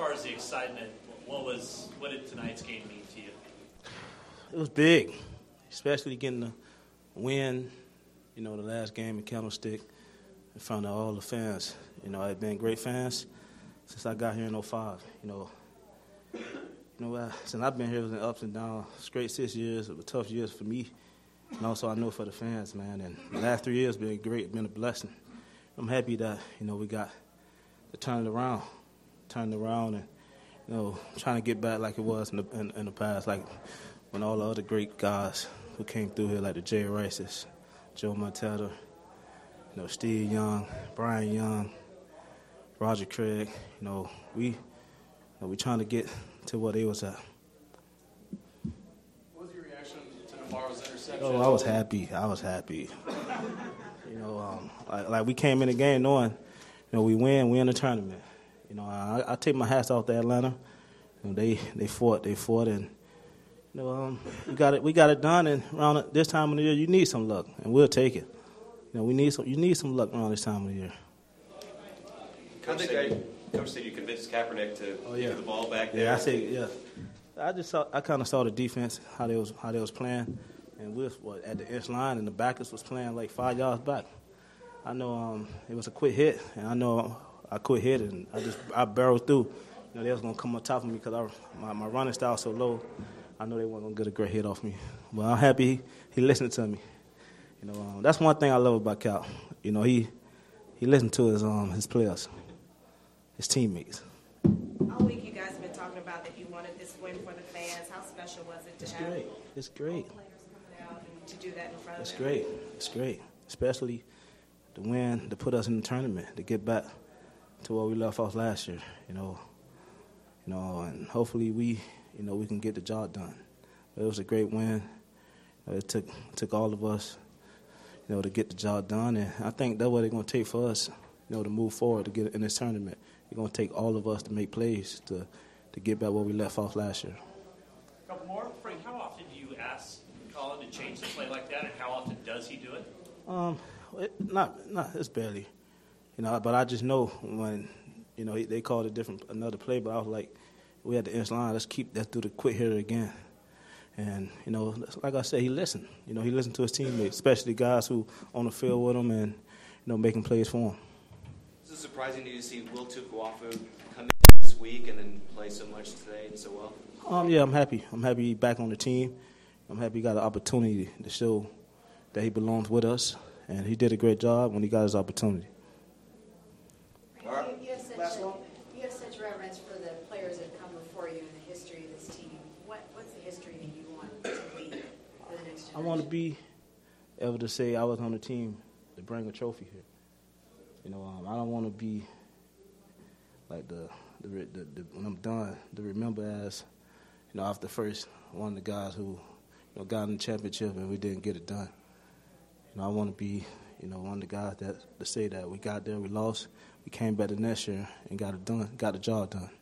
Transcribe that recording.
far as the excitement, what did tonight's game mean to you? It was big, especially getting the win, the last game in Candlestick in front of all the fans. I've been great fans since I got here in '05. Since I've been here, it was been ups and downs. It's great 6 years. It was tough years for me, and also I know for the fans, man. And the last 3 years been great, been a blessing. I'm happy that, we got to turn it around, and, trying to get back like it was in the past, like when all the other great guys who came through here, like the Jay Rices, Joe Montana, Steve Young, Brian Young, Roger Craig, we trying to get to where they was at. What was your reaction to Navarro's interception? Oh, I was happy. Like we came in the game knowing, we win the tournament. I take my hats off to Atlanta. They fought, and we got it done. And around this time of the year, you need some luck, and we'll take it. You need some luck around this time of the year. Coach said you convinced Kaepernick to get the ball back there. I kind of saw the defense how they was playing, and we was at the inch line, and the backers was playing like 5 yards back. I know it was a quick hit, and I know I quick hit, and I barreled through. They was gonna come on top of me because my running style so low. I know they weren't gonna get a great hit off me, but I'm happy he listened to me. That's one thing I love about Cal. He listened to his players, his teammates. All week you guys have been talking about that you wanted this win for the fans. How special was it to have It's great. players coming out and to do that in front of them? It's great. Especially the win to put us in the tournament, to get back to where we left off last year, and hopefully we can get the job done. But it was a great win. It took all of us, to get the job done, and I think that's what they're going to take for us, to move forward to get in this tournament. It's going to take all of us to make plays to get back where we left off last year. A couple more. Frank, how often do you ask Colin to change the play like that, and how often does he do it? Not it's barely, but I just know when, they called another play, but I was like, we had the inch line, let's do the quick hitter again. And, like I said, he listened. He listened to his teammates, especially guys who on the field with him and, making plays for him. Is it surprising to you to see Will Tukuafu come in this week and then play so much today and so well? Yeah, I'm happy. I'm happy he's back on the team. I'm happy he got an opportunity to show that he belongs with us, and he did a great job when he got his opportunity. You have such reverence for the players that have come before you in the history of this team. What's the history that you want to leave for the next generation? I want to be able to say I was on the team to bring a trophy here. I don't want to be like the when I'm done to remember as, after first one of the guys who, got in the championship and we didn't get it done. I want to be, one of the guys that to say that we got there, we lost, we came back the next year and got it done, got the job done.